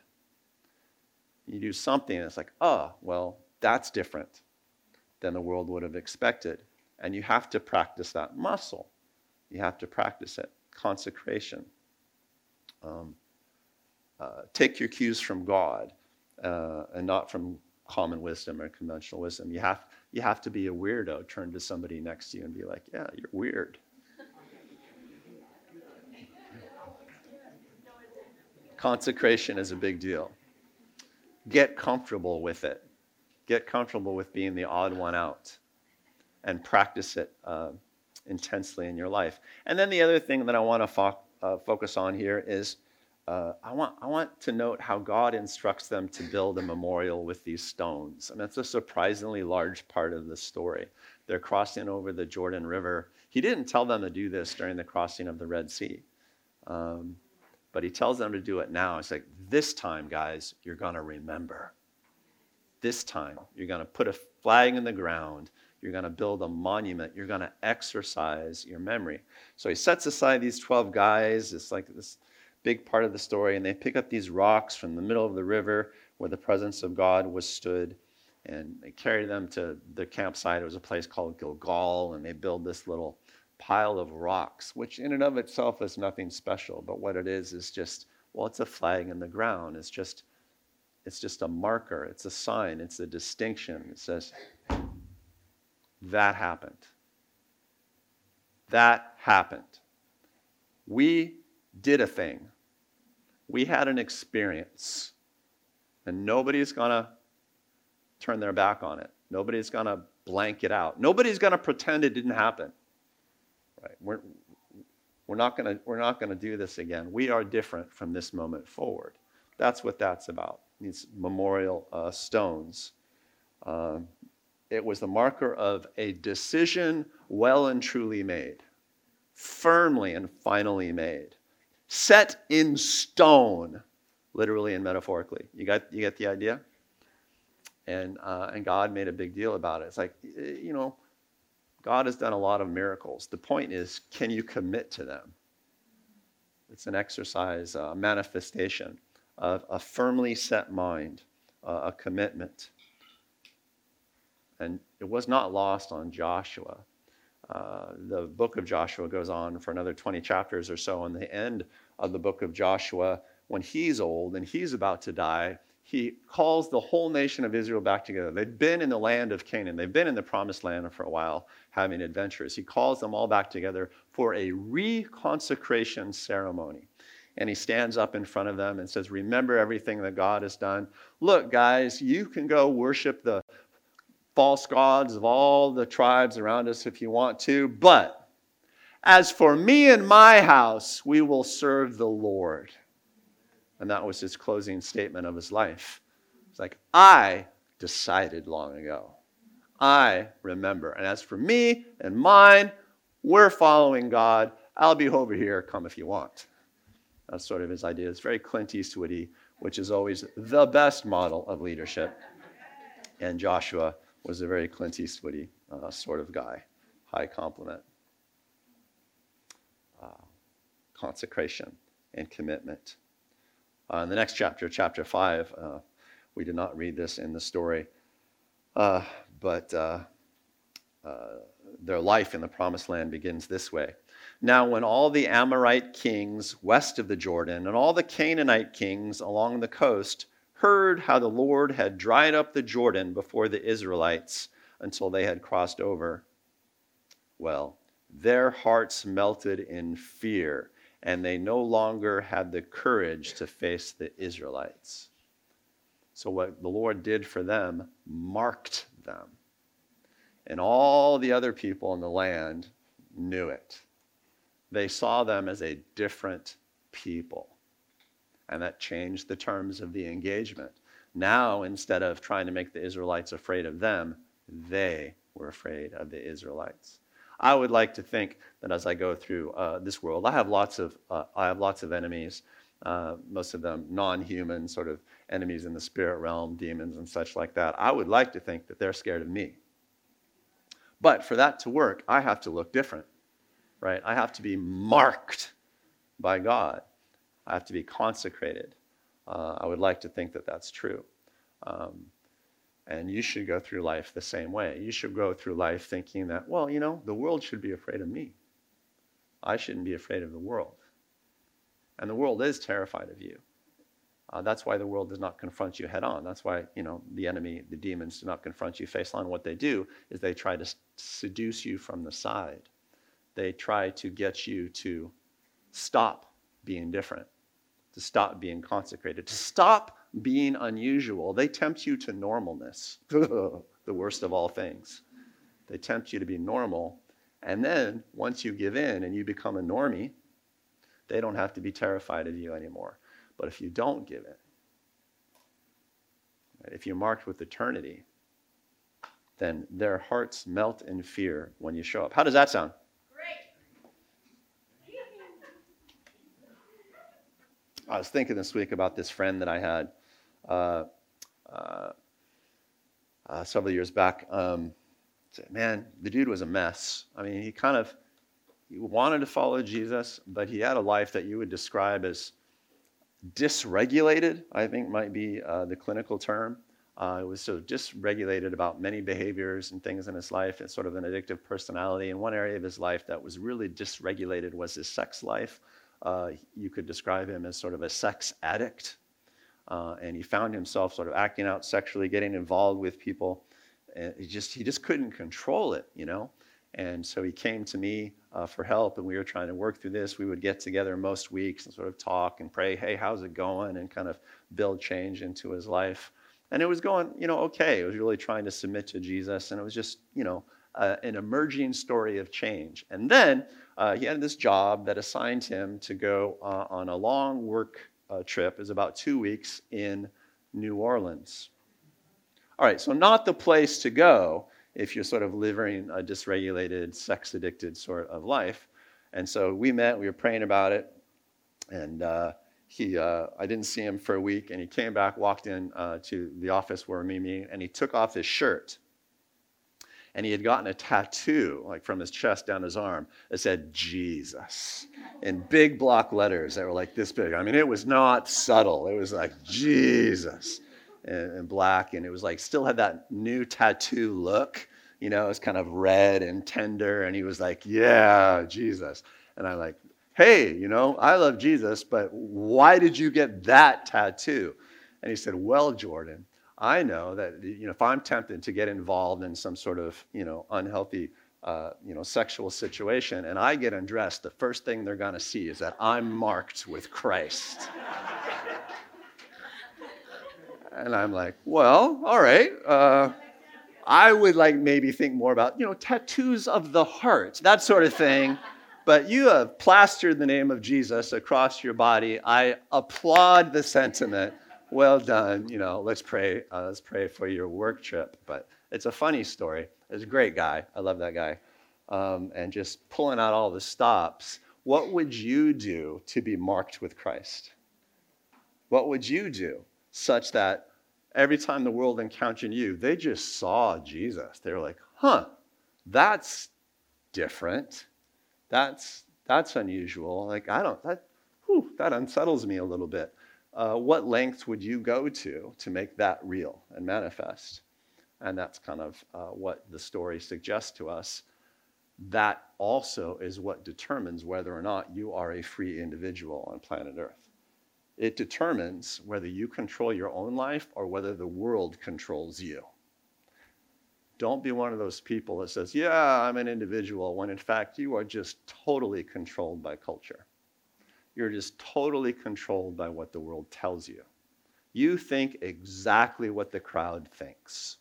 You do something and it's like, oh, well, that's different than the world would have expected. And you have to practice that muscle. You have to practice it. Consecration. Take your cues from God and not from common wisdom or conventional wisdom. You have to be a weirdo. Turn to somebody next to you and be like, yeah, you're weird. Consecration is a big deal. Get comfortable with it. Get comfortable with being the odd one out and practice it intensely in your life. And then the other thing that I want to focus on here is I want to note how God instructs them to build a memorial with these stones. And that's a surprisingly large part of the story. They're crossing over the Jordan River. He didn't tell them to do this during the crossing of the Red Sea. But he tells them to do it now. It's like, this time, guys, you're going to remember. This time, you're going to put a flag in the ground. You're going to build a monument. You're going to exercise your memory. So he sets aside these 12 guys. It's like this big part of the story. And they pick up these rocks from the middle of the river where the presence of God was stood. And they carry them to the campsite. It was a place called Gilgal. And they build this little pile of rocks, which in and of itself is nothing special. But what it is just, well, it's a flag in the ground. It's just a marker. It's a sign. It's a distinction. It says, that happened. That happened. We did a thing. We had an experience. And nobody's going to turn their back on it. Nobody's going to blank it out. Nobody's going to pretend it didn't happen. Right? We're not going to do this again. We are different from this moment forward. That's what that's about. These memorial stones. It was the marker of a decision well and truly made, firmly and finally made, set in stone, literally and metaphorically. You get the idea? And God made a big deal about it. It's like, God has done a lot of miracles. The point is, can you commit to them? It's an exercise, a manifestation of a firmly set mind, a commitment. And it was not lost on Joshua. The book of Joshua goes on for another 20 chapters or so. On the end of the book of Joshua, when he's old and he's about to die, he calls the whole nation of Israel back together. They'd been in the land of Canaan. They've been in the promised land for a while, having adventures. He calls them all back together for a reconsecration ceremony. And he stands up in front of them and says, remember everything that God has done. Look, guys, you can go worship the false gods of all the tribes around us if you want to. But as for me and my house, we will serve the Lord. And that was his closing statement of his life. It's like, I decided long ago. I remember. And as for me and mine, we're following God. I'll be over here. Come if you want. That's sort of his idea. It's very Clint Eastwoody, which is always the best model of leadership. And Joshua was a very Clint Eastwoody sort of guy. High compliment. Consecration and commitment. In the next chapter, chapter 5, we did not read this in the story, but their life in the promised land begins this way. Now, when all the Amorite kings west of the Jordan and all the Canaanite kings along the coast heard how the Lord had dried up the Jordan before the Israelites until they had crossed over, well, their hearts melted in fear, and they no longer had the courage to face the Israelites. So what the Lord did for them marked them. And all the other people in the land knew it. They saw them as a different people. And that changed the terms of the engagement. Now, instead of trying to make the Israelites afraid of them, they were afraid of the Israelites. I would like to think that as I go through this world, I have lots of enemies, most of them non-human sort of enemies in the spirit realm, demons and such like that. I would like to think that they're scared of me. But for that to work, I have to look different, right? I have to be marked by God. I have to be consecrated. I would like to think that that's true. And you should go through life the same way. You should go through life thinking that, well, the world should be afraid of me. I shouldn't be afraid of the world. And the world is terrified of you. That's why the world does not confront you head on. That's why, the enemy, the demons, do not confront you face on. What they do is they try to seduce you from the side. They try to get you to stop being different, to stop being consecrated, to stop being unusual. They tempt you to normalness, the worst of all things. They tempt you to be normal. And then once you give in and you become a normie, they don't have to be terrified of you anymore. But if you don't give in, if you're marked with eternity, then their hearts melt in fear when you show up. How does that sound? I was thinking this week about this friend that I had several years back. Man, the dude was a mess. I mean, he wanted to follow Jesus, but he had a life that you would describe as dysregulated, I think might be the clinical term. It was sort of dysregulated about many behaviors and things in his life. It's sort of an addictive personality. And one area of his life that was really dysregulated was his sex life. You could describe him as sort of a sex addict. And he found himself sort of acting out sexually, getting involved with people. And he just couldn't control it, you know? And so he came to me for help, and we were trying to work through this. We would get together most weeks and sort of talk and pray, hey, how's it going? And kind of build change into his life. And it was going, okay. It was really trying to submit to Jesus, and it was just, an emerging story of change. And then he had this job that assigned him to go on a long work trip. It was about 2 weeks in New Orleans. All right, so not the place to go if you're sort of living a dysregulated, sex-addicted sort of life. And so we met, we were praying about it, and I didn't see him for a week, and he came back, walked in to the office where we meet, and he took off his shirt. And he had gotten a tattoo, like from his chest down his arm, that said Jesus in big block letters that were like this big. I mean, it was not subtle. It was like Jesus in black, and it was like still had that new tattoo look. It was kind of red and tender, and he was like, yeah, Jesus. And I'm like, hey, I love Jesus, but why did you get that tattoo? And he said, well, Jordan, I know that, if I'm tempted to get involved in some sort of, unhealthy, sexual situation, and I get undressed, the first thing they're going to see is that I'm marked with Christ. And I'm like, well, all right. I would maybe think more about, tattoos of the heart, that sort of thing. But you have plastered the name of Jesus across your body. I applaud the sentiment. Well done. Let's pray. Let's pray for your work trip. But it's a funny story. It's a great guy. I love that guy. And just pulling out all the stops. What would you do to be marked with Christ? What would you do such that every time the world encountered you, they just saw Jesus? They were like, that's different. That's unusual. That unsettles me a little bit. What lengths would you go to make that real and manifest? And that's kind of what the story suggests to us. That also is what determines whether or not you are a free individual on planet Earth. It determines whether you control your own life or whether the world controls you. Don't be one of those people that says, yeah, I'm an individual, when in fact you are just totally controlled by culture. You're just totally controlled by what the world tells you. You think exactly what the crowd thinks.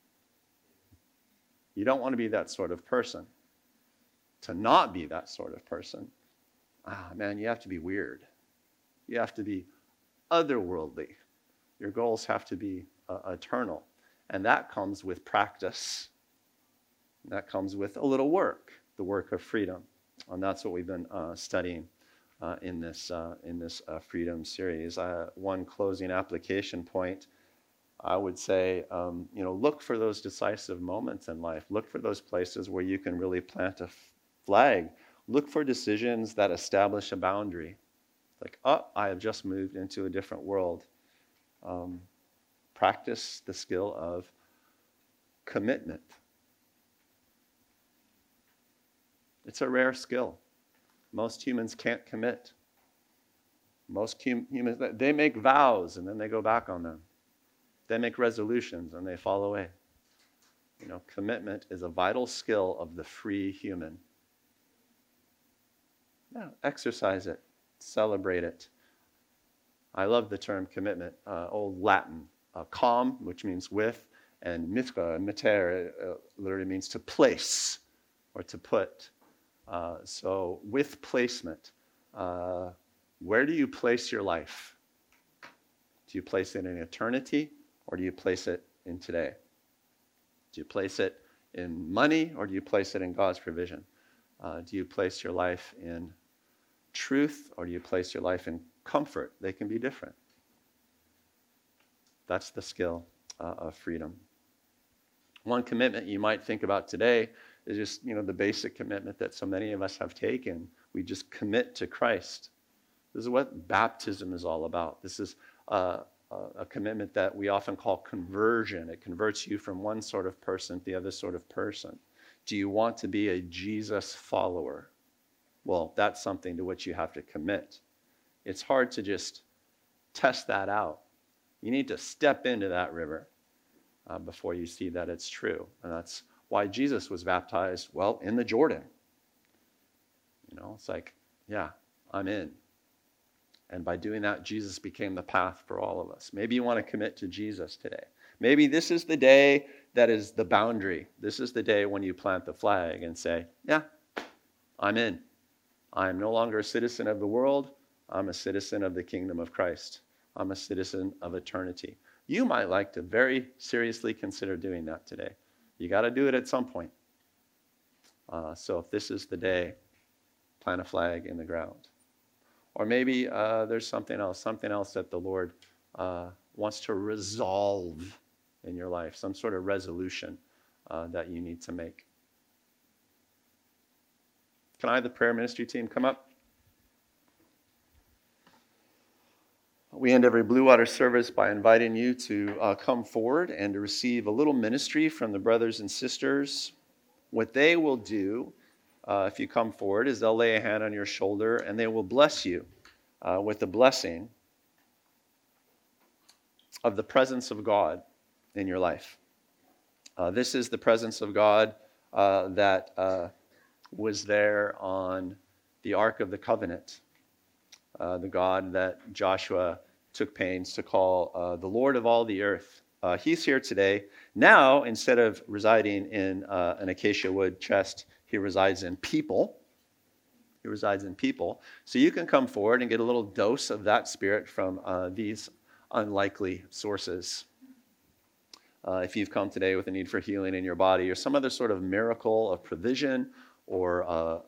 You don't want to be that sort of person. To not be that sort of person, you have to be weird. You have to be otherworldly. Your goals have to be eternal. And that comes with practice. That comes with a little work, the work of freedom. And that's what we've been studying in this freedom series. One closing application point, I would say, look for those decisive moments in life. Look for those places where you can really plant a flag. Look for decisions that establish a boundary. I have just moved into a different world. Practice the skill of commitment. It's a rare skill. Most humans can't commit. Most humans, they make vows and then they go back on them. They make resolutions and they fall away. Commitment is a vital skill of the free human. Exercise it. Celebrate it. I love the term commitment. Old Latin. Com, which means with, and meter literally means to place or to put. So with placement, where do you place your life? Do you place it in eternity or do you place it in today? Do you place it in money or do you place it in God's provision? Do you place your life in truth or do you place your life in comfort? They can be different. That's the skill of freedom. One commitment you might think about today is just, the basic commitment that so many of us have taken. We just commit to Christ. This is what baptism is all about. This is a commitment that we often call conversion. It converts you from one sort of person to the other sort of person. Do you want to be a Jesus follower? Well, that's something to which you have to commit. It's hard to just test that out. You need to step into that river before you see that it's true. And that's why Jesus was baptized, well, in the Jordan. It's like, yeah, I'm in. And by doing that, Jesus became the path for all of us. Maybe you want to commit to Jesus today. Maybe this is the day that is the boundary. This is the day when you plant the flag and say, yeah, I'm in. I'm no longer a citizen of the world. I'm a citizen of the kingdom of Christ. I'm a citizen of eternity. You might like to very seriously consider doing that today. You got to do it at some point. So if this is the day, plant a flag in the ground. Or maybe there's something else that the Lord wants to resolve in your life, some sort of resolution that you need to make. Can I have the prayer ministry team come up? We end every Blue Water service by inviting you to come forward and to receive a little ministry from the brothers and sisters. What they will do, if you come forward, is they'll lay a hand on your shoulder and they will bless you with the blessing of the presence of God in your life. This is the presence of God that was there on the Ark of the Covenant. The God that Joshua took pains to call the Lord of all the earth. He's here today. Now, instead of residing in an acacia wood chest, he resides in people. He resides in people. So you can come forward and get a little dose of that spirit from these unlikely sources. If you've come today with a need for healing in your body or some other sort of miracle of provision or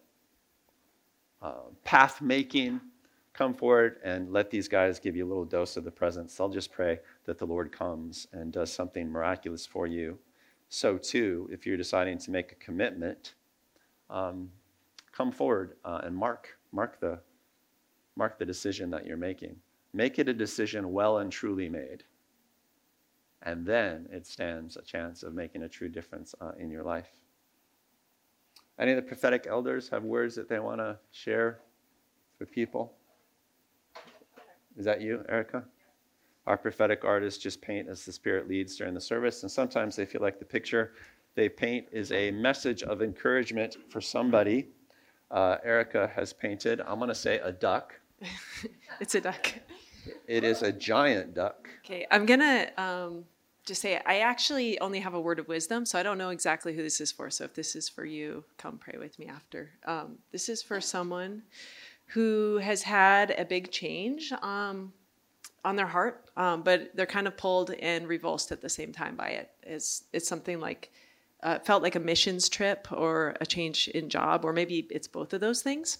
path making, come forward and let these guys give you a little dose of the presence. I'll just pray that the Lord comes and does something miraculous for you. So too, if you're deciding to make a commitment, come forward and mark the decision that you're making. Make it a decision well and truly made. And then it stands a chance of making a true difference in your life. Any of the prophetic elders have words that they want to share with people? Is that you, Erica? Our prophetic artists just paint as the Spirit leads during the service, and sometimes they feel like the picture they paint is a message of encouragement for somebody. Erica has painted, I'm going to say, a duck. It's a duck. It is a giant duck. Okay, I'm going to just say I actually only have a word of wisdom, so I don't know exactly who this is for. So if this is for you, come pray with me after. This is for someone who has had a big change on their heart, but they're kind of pulled and revulsed at the same time by it. It's something like, felt like a missions trip or a change in job, or maybe it's both of those things.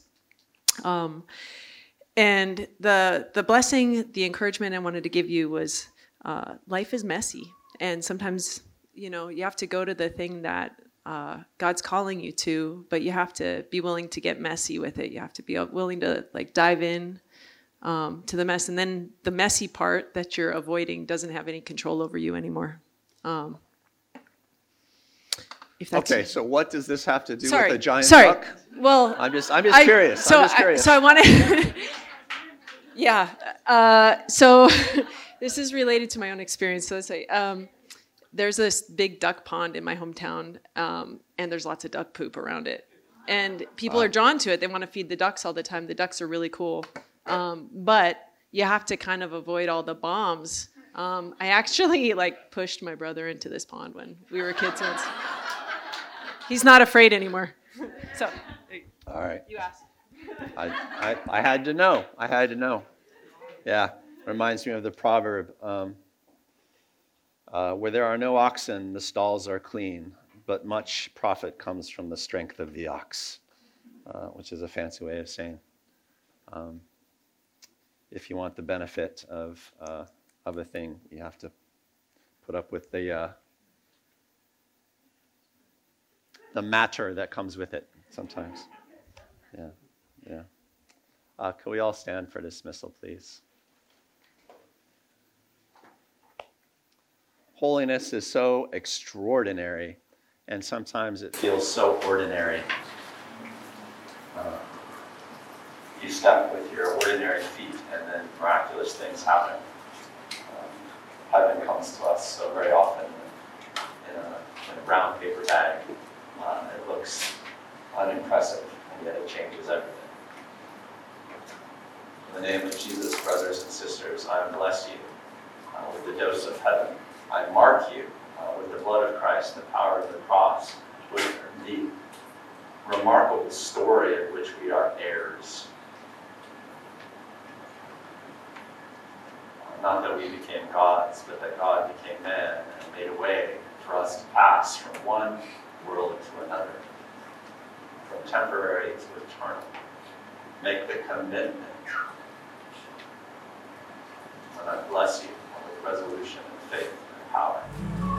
And the blessing, the encouragement I wanted to give you was life is messy. And sometimes, you have to go to the thing that God's calling you to, but you have to be willing to get messy with it. You have to be willing to dive in to the mess. And then the messy part that you're avoiding doesn't have any control over you anymore. Okay, so what does this have to do with a giant Sorry. duck? Well, I'm just curious. So I want to. Yeah. So this is related to my own experience. So let's say there's this big duck pond in my hometown, and there's lots of duck poop around it. And people are drawn to it. They want to feed the ducks all the time. The ducks are really cool. But you have to kind of avoid all the bombs. I actually pushed my brother into this pond when we were kids once. He's not afraid anymore. So, all right. You asked. I had to know. Yeah, reminds me of the proverb, where there are no oxen, the stalls are clean, but much profit comes from the strength of the ox, which is a fancy way of saying, if you want the benefit of a thing, you have to put up with the the matter that comes with it sometimes. Yeah, yeah. Can we all stand for dismissal, please? Holiness is so extraordinary, and sometimes it feels so ordinary. You step with your ordinary feet, and then miraculous things happen. Heaven comes to us so very often in a brown paper bag. It looks unimpressive, and yet it changes everything. In the name of Jesus, brothers and sisters, I bless you with the dose of heaven. I mark you with the blood of Christ, the power of the cross, with the remarkable story of which we are heirs. Not that we became gods, but that God became man and made a way for us to pass from one world to another, from temporary to eternal. Make the commitment. And I bless you with resolution and faith and power.